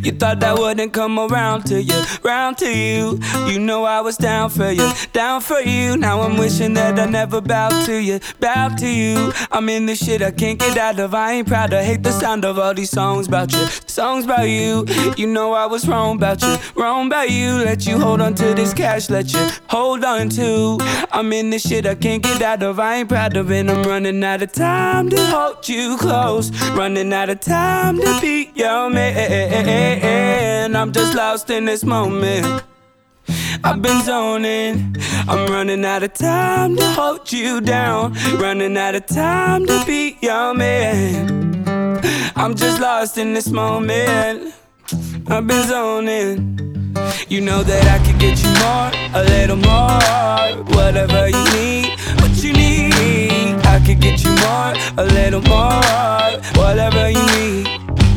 You thought that wouldn't come around to you, round to you. You know I was down for you, down for you. Now I'm wishing that I never bowed to you, bowed to you. I'm in this shit I can't get out of. I ain't proud, I hate the sound of all these songs about you, songs about you. You know I was wrong about you, wrong about you. Let you hold on to this cash, let you hold on to. I'm in this shit I can't get out of. I ain't proud of it. I'm running out of time to hold you close, running out of time to be your man. I'm just lost in this moment. I've been zoning. I'm running out of time to hold you down, running out of time to be your man. I'm just lost in this moment. I've been zoning. You know that I could get you more, a little more. Whatever you need, what you need. I could get you more, a little more. Whatever you need.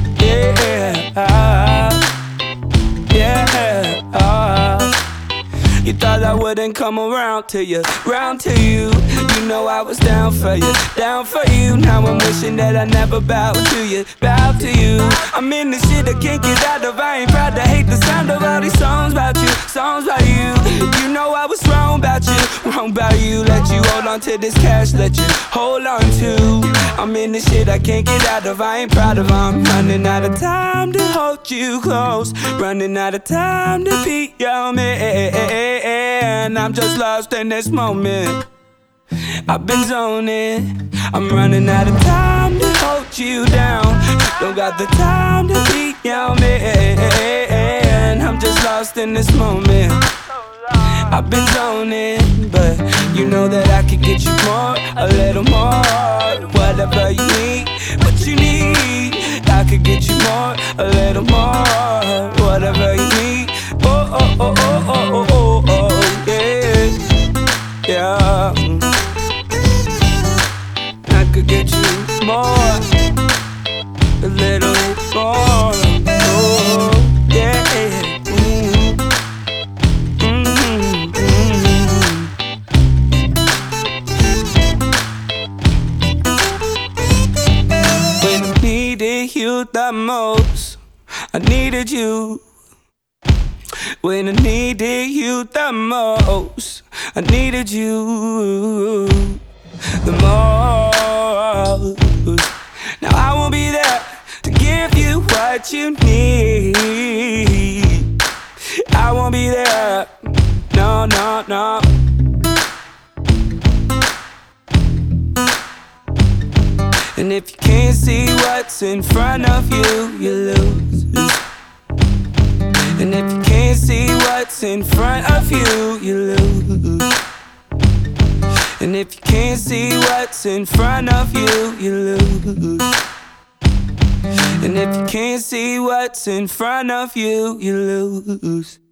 You thought I wouldn't come around to you, round to you. You know I was down for you, down for you. Now I'm wishing that I never bowed to you, bowed to you. I'm in this shit I can't get out of. I ain't proud to hate the sound of all these songs about you, songs about you. You know I was wrong about you, wrong about you. Let you hold on to this cash, let you hold on to. I'm in this shit I can't get out of. I ain't proud of. I'm running out of time to hold you close, running out of time to be your man. I'm just lost in this moment. I've been zoning. I'm running out of time to hold you down. Don't got the time to be your man. I'm just lost in this moment. I've been zoning, but you know that I could get you more, a little more. Whatever you need, what you need. I could get you more, a little more. Whatever you need. Oh, oh, oh, oh, oh, oh, oh, yeah, yeah. I could get you more, a little more. Oh, yeah. When I needed you the most, I needed you. When I needed you the most, I needed you the most. Now I won't be there to give you what you need. I won't be there, no, no, no. And if you can't see what's in front of you, you lose. And if you can't see what's in front of you, you lose. And if you can't see what's in front of you, you lose. And if you can't see what's in front of you, you lose.